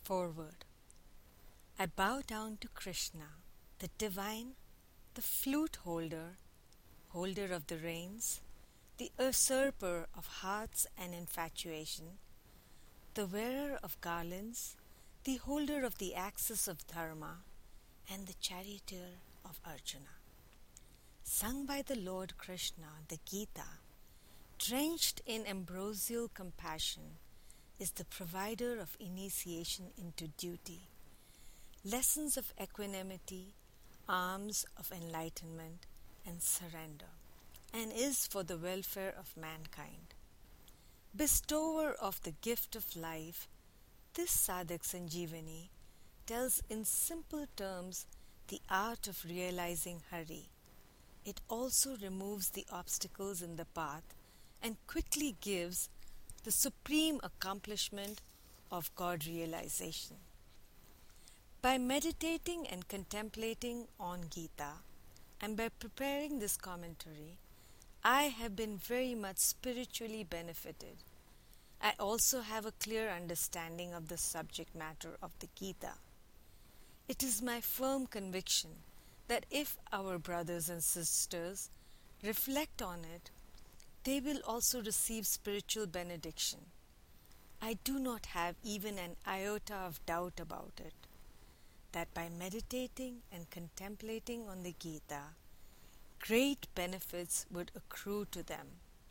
Forward. I bow down to Krishna, the divine, the flute holder, holder of the reins, the usurper of hearts and infatuation, the wearer of garlands, the holder of the axis of dharma, and the charioteer of Arjuna. Sung by the Lord Krishna, the Gita, drenched in ambrosial compassion, is the provider of initiation into duty, lessons of equanimity, arms of enlightenment and surrender, and is for the welfare of mankind. Bestower of the gift of life, this Sadak Sanjeevani tells in simple terms the art of realizing Hari. It also removes the obstacles in the path and quickly gives the supreme accomplishment of God realization. By meditating and contemplating on Gita and by preparing this commentary, I have been very much spiritually benefited. I also have a clear understanding of the subject matter of the Gita. It is my firm conviction that if our brothers and sisters reflect on it, they will also receive spiritual benediction. I do not have even an iota of doubt about it, that by meditating and contemplating on the Gita, great benefits would accrue to them.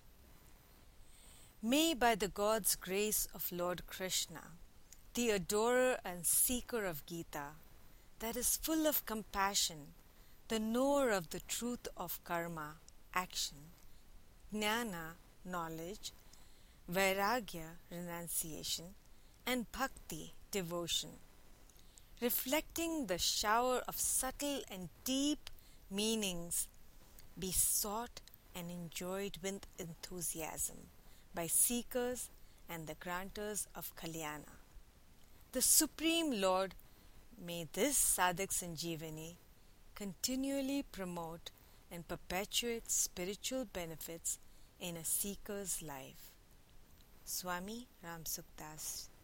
May by the God's grace of Lord Krishna, the adorer and seeker of Gita, that is full of compassion, the knower of the truth of karma, action, jnana, knowledge, vairagya, renunciation, and bhakti, devotion, reflecting the shower of subtle and deep meanings, be sought and enjoyed with enthusiasm by seekers and the granters of Kalyana. The Supreme Lord, may this Sadak Sanjeevani continually promote and perpetuate spiritual benefits in a seeker's life. Swami Ramsukdas.